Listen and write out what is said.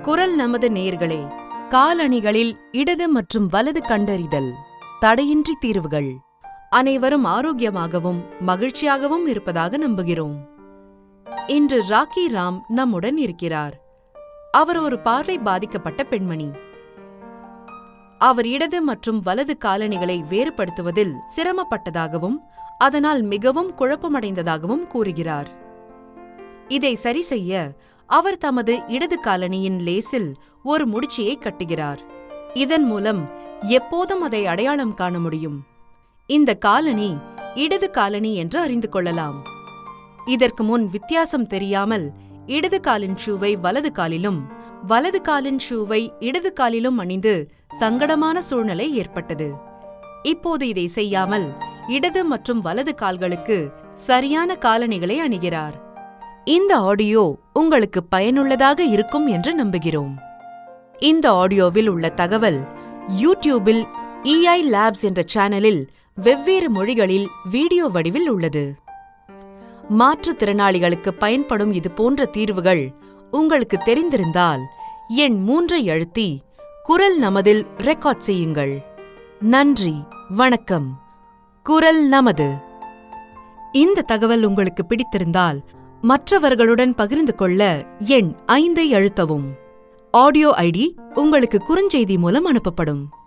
குரல் நமது நேயர்களே, காலணிகளில் இடது மற்றும் வலது கண்டறிதல், தடையின்றி தீர்வுகள். அனைவரும் ஆரோக்கியமாகவும் மகிழ்ச்சியாகவும் இருப்பதாக நம்புகிறோம். இன்று ராக்கி ராம் நம்முடன் இருக்கிறார். அவர் ஒரு பார்வை பாதிக்கப்பட்ட பெண்மணி. அவர் இடது மற்றும் வலது காலணிகளை வேறுபடுத்துவதில் சிரமப்பட்டதாகவும் அதனால் மிகவும் குழப்பமடைந்ததாகவும் கூறுகிறார். இதை சரி செய்ய அவர் தமது இடது காலணியின் லேசில் ஒரு முடிச்சியை கட்டுகிறார். இதன் மூலம் எப்போதும் அதை அடையாளம் காண முடியும். இந்த காலணி இடது காலணி என்று அறிந்து கொள்ளலாம். இதற்கு முன் வித்தியாசம் தெரியாமல் இடது காலின் ஷூவை வலது காலிலும் வலது காலின் ஷூவை இடது காலிலும் அணிந்து சங்கடமான சூழ்நிலை ஏற்பட்டது. இப்போது இதை செய்யாமல் இடது மற்றும் வலது கால்களுக்கு சரியான காலணிகளை அணிகிறார். இந்த ஆடியோ உங்களுக்கு பயனுள்ளதாக இருக்கும் என்று நம்புகிறோம். இந்த ஆடியோவில் உள்ள தகவல் யூடியூபில் EI Labs என்ற சேனலில் வெவ்வேறு மொழிகளில் வீடியோ வடிவில் உள்ளது. மாற்றுத்திறனாளிகளுக்கு பயன்படும் இது போன்ற தீர்வுகள் உங்களுக்கு தெரிந்திருந்தால் எண் 3 அழுத்தி குரல் நமதில் ரெக்கார்ட் செய்யுங்கள். நன்றி, வணக்கம். குரல் நமது. இந்த தகவல் உங்களுக்கு பிடித்திருந்தால் மற்றவர்களுடன் பகிர்ந்து கொள்ள எண் 5 அழுத்தவும். ஆடியோ ஐடி உங்களுக்கு குறுஞ்செய்தி மூலம் அனுப்பப்படும்.